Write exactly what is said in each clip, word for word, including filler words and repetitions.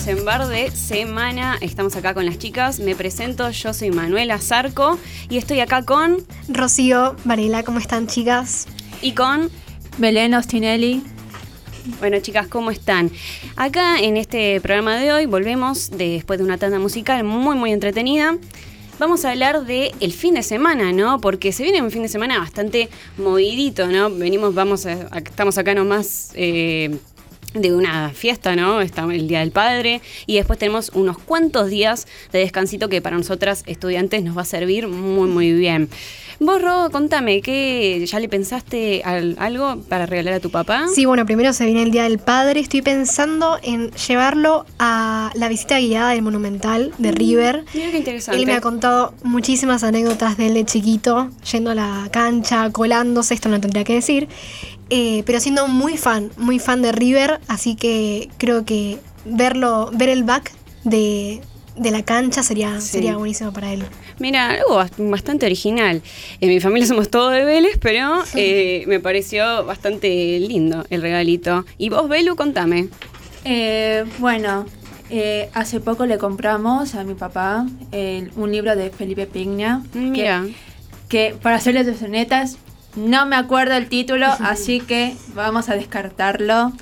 en Bar de Semana. Estamos acá con las chicas. Me presento, yo soy Manuela Zarco y estoy acá con... Rocío Varela, ¿cómo están, chicas? Y con... Belén Ostinelli. Bueno, chicas, ¿cómo están? Acá en este programa de hoy volvemos de, después de una tanda musical muy, muy entretenida. Vamos a hablar de el fin de semana, ¿no? Porque se viene un fin de semana bastante movidito, ¿no? Venimos, vamos a, a, estamos acá nomás eh, de una fiesta, ¿no? Está el Día del Padre y después tenemos unos cuantos días de descansito que para nosotras estudiantes nos va a servir muy, muy bien. Vos, Ro, contame, ¿qué, ¿ya le pensaste al, algo para regalar a tu papá? Sí, bueno, primero se viene el Día del Padre. Estoy pensando en llevarlo a la visita guiada del Monumental de River. Mira qué interesante. Él me ha contado muchísimas anécdotas de él de chiquito, yendo a la cancha, colándose, esto no tendría que decir, eh, pero siendo muy fan, muy fan de River, así que creo que verlo, ver el back de... de la cancha sería, sí. sería buenísimo para él. Mira, algo bastante original. En mi familia somos todos de Vélez, pero eh, me pareció bastante lindo el regalito. ¿Y vos, Belu, contame? Eh, bueno, eh, hace poco le compramos a mi papá eh, un libro de Felipe Piña. Mira. Que, que para serles honestas, no me acuerdo el título, así que vamos a descartarlo.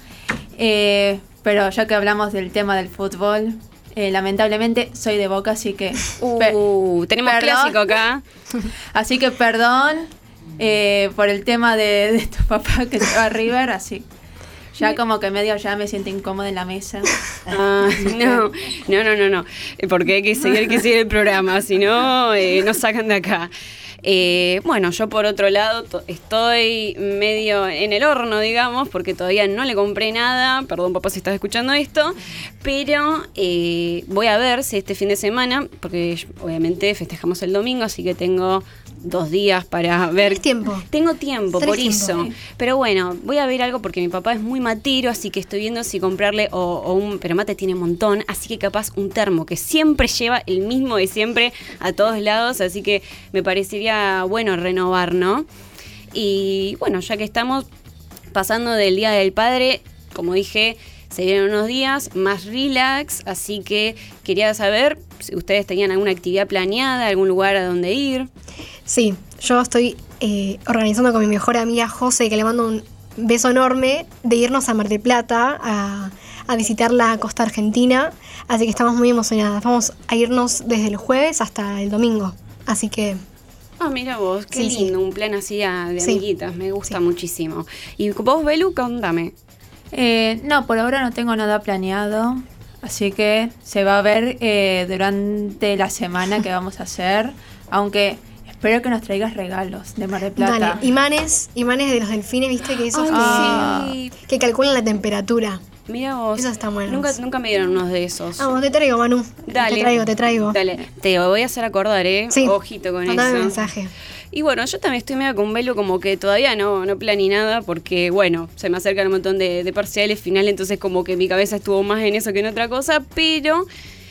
Eh, pero ya que hablamos del tema del fútbol... Eh, lamentablemente soy de Boca, así que... Uh, per- tenemos perdón. clásico acá. Así que perdón eh, por el tema de, de tu papá que se va a River, así. Ya como que medio ya me siento incómoda en la mesa. Ah, no, no, no, no, no. Porque hay que seguir, hay que seguir el programa, si no, eh, nos sacan de acá. Eh, bueno, yo por otro lado to- estoy medio en el horno, digamos, porque todavía no le compré nada. Perdón, papá, si estás escuchando esto. Pero eh, voy a ver si este fin de semana, porque obviamente festejamos el domingo, así que tengo dos días para ver. ¿Tienes tiempo? Tengo tiempo, por tiempo, eso. Sí. Pero bueno, voy a ver algo porque mi papá es muy matiro, así que estoy viendo si comprarle o, o un... Pero mate tiene un montón, así que capaz un termo que siempre lleva el mismo de siempre a todos lados, así que me parecería bueno renovar, ¿no? Y bueno, ya que estamos pasando del Día del Padre, como dije, se vienen unos días más relax, así que quería saber si ustedes tenían alguna actividad planeada, algún lugar a donde ir. Sí, yo estoy eh, organizando con mi mejor amiga José, que le mando un beso enorme, de irnos a Mar del Plata a, a visitar la costa argentina, así que estamos muy emocionadas. Vamos a irnos desde el jueves hasta el domingo, así que... Ah, mira vos, qué sí, lindo, sí. un plan así de Sí. amiguitas, me gusta Sí. muchísimo. Y vos, Belu, contame. Eh, no, por ahora no tengo nada planeado, así que se va a ver eh, durante la semana que vamos a hacer, aunque... Espero que nos traigas regalos de Mar del Plata. Dale, imanes, imanes de los delfines, viste, que esos Ay, que, sí. que calculan la temperatura. Mira vos. Esos están buenos. Nunca, nunca me dieron unos de esos. Vamos, te traigo, Manu. Dale. Te traigo, te traigo. Dale, te voy a hacer acordar, ¿eh? Sí. Ojito con Mandame eso. mensaje. Y bueno, yo también estoy medio con Belu, como que todavía no, no planeé nada, porque bueno, se me acercan un montón de, de parciales finales, entonces como que mi cabeza estuvo más en eso que en otra cosa, pero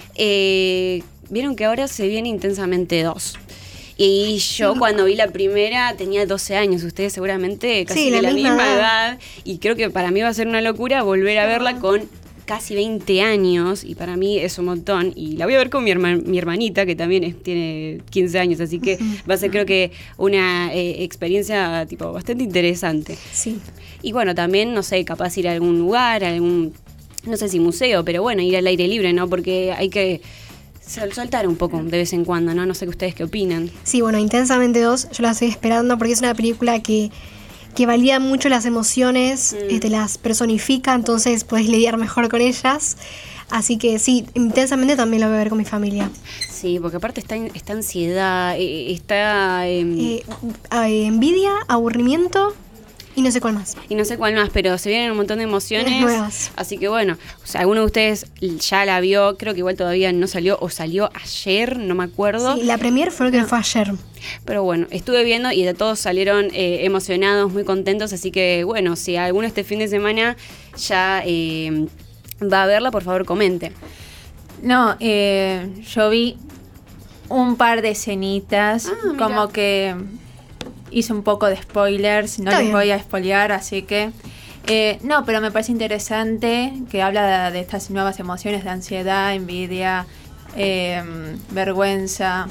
eh, vieron que ahora se viene Intensamente dos. Y yo cuando vi la primera tenía doce años, ustedes seguramente casi Sí, de la la misma misma edad. edad. Y creo que para mí va a ser una locura volver a verla con casi veinte años. Y para mí es un montón. Y la voy a ver con mi, herma- mi hermanita, que también es- tiene quince años. Así que va a ser, creo que, una eh, experiencia tipo bastante interesante. Sí. Y bueno, también, no sé, capaz ir a algún lugar, a algún, no sé si museo, pero bueno, ir al aire libre, ¿no? Porque hay que sol- soltar un poco de vez en cuando, ¿no? No sé ustedes qué opinan. Sí, bueno, Intensamente dos, yo la estoy esperando porque es una película que, que valida mucho las emociones, Mm. eh, te las personifica, entonces podés lidiar mejor con ellas. Así que sí, Intensamente también la voy a ver con mi familia. Sí, porque aparte está, en- está ansiedad, eh, está... eh, Eh, eh, envidia, aburrimiento y no sé cuál más. y no sé cuál más, pero se vienen un montón de emociones. Nuevas. Así que bueno, o sea, alguno de ustedes ya la vio, creo que igual todavía no salió, o salió ayer, no me acuerdo. Sí, la premier fue lo que fue ayer. Pero bueno, estuve viendo y de todos salieron eh, emocionados, muy contentos, así que bueno, si alguno este fin de semana ya eh, va a verla, por favor comente. No, eh, yo vi un par de escenitas, Ah, mira. como que hice un poco de spoilers, no Está les bien. voy a spoilear, así que Eh, no, pero me parece interesante que habla de, de estas nuevas emociones de ansiedad, envidia, eh, vergüenza.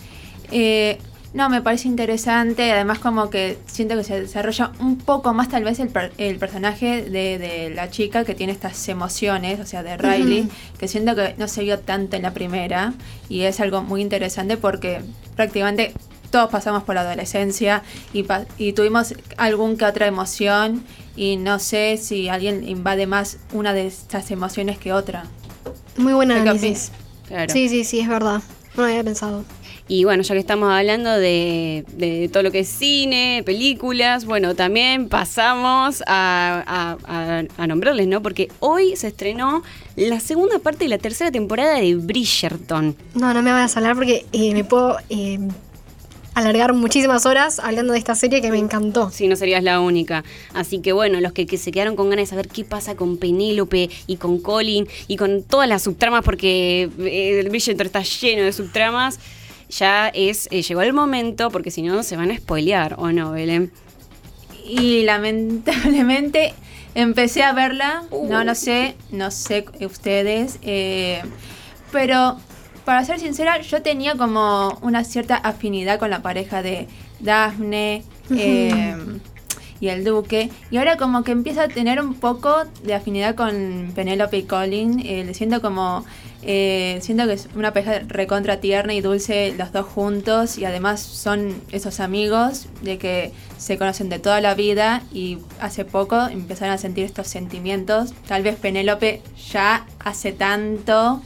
Eh, no, me parece interesante, además como que siento que se desarrolla un poco más tal vez el, per, el personaje de, de la chica que tiene estas emociones, o sea, de Riley, uh-huh. que siento que no se vio tanto en la primera, y es algo muy interesante porque prácticamente todos pasamos por la adolescencia y, pa- y tuvimos algún que otra emoción, y no sé si alguien invade más una de estas emociones que otra. Muy buen análisis. Claro. Sí, sí, sí, es verdad. No lo había pensado. Y bueno, ya que estamos hablando de, de todo lo que es cine, películas, bueno, también pasamos a, a, a, a nombrarles, ¿no? Porque hoy se estrenó la segunda parte de la tercera temporada de Bridgerton. No, no me vayas a hablar porque eh, me puedo eh, alargar muchísimas horas hablando de esta serie que me encantó. Sí, no serías la única. Así que bueno, los que, que se quedaron con ganas de saber qué pasa con Penélope y con Colin y con todas las subtramas, porque eh, el Bridgerton está lleno de subtramas, ya es eh, llegó el momento, porque si no se van a spoilear, ¿o no, Belén? Y lamentablemente empecé a verla, uh. no, no sé, no sé ustedes, eh, pero para ser sincera, yo tenía como una cierta afinidad con la pareja de Daphne uh-huh. eh, y el duque, y ahora como que empieza a tener un poco de afinidad con Penélope y Colin, eh, le siento como... Eh, siento que es una pareja recontra tierna y dulce los dos juntos, y además son esos amigos de que se conocen de toda la vida y hace poco empezaron a sentir estos sentimientos. Tal vez Penélope ya hace tanto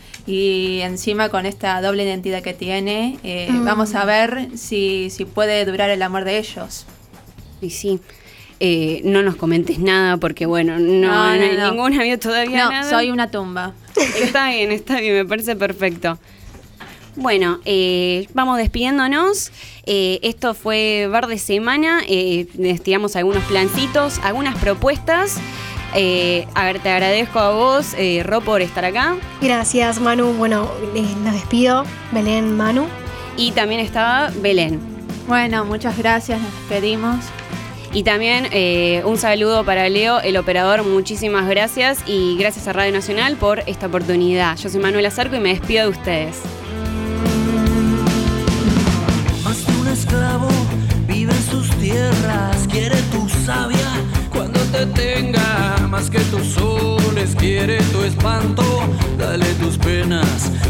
y encima con esta doble identidad que tiene, eh, mm. vamos a ver si, si puede durar el amor de ellos. Y sí. Eh, no nos comentes nada porque bueno, no, no, no, no. ninguna vio todavía no, nada. Soy una tumba. Está bien, está bien, me parece perfecto. Bueno, eh, vamos despidiéndonos. Eh, esto fue Bar de Semana. Eh, les tiramos algunos plancitos, algunas propuestas. Eh, a ver, te agradezco a vos, eh, Ro, por estar acá. Gracias, Manu. Bueno, eh, nos despido. Belén, Manu. Y también estaba Belén. Bueno, muchas gracias, nos despedimos. Y también eh, un saludo para Leo, el operador, muchísimas gracias, y gracias a Radio Nacional por esta oportunidad. Yo soy Manuela Zarco y me despido de ustedes. Más de un esclavo vive en sus tierras, quiere tu savia cuando te tenga, más que tus soles quiere tu espanto, dale tus penas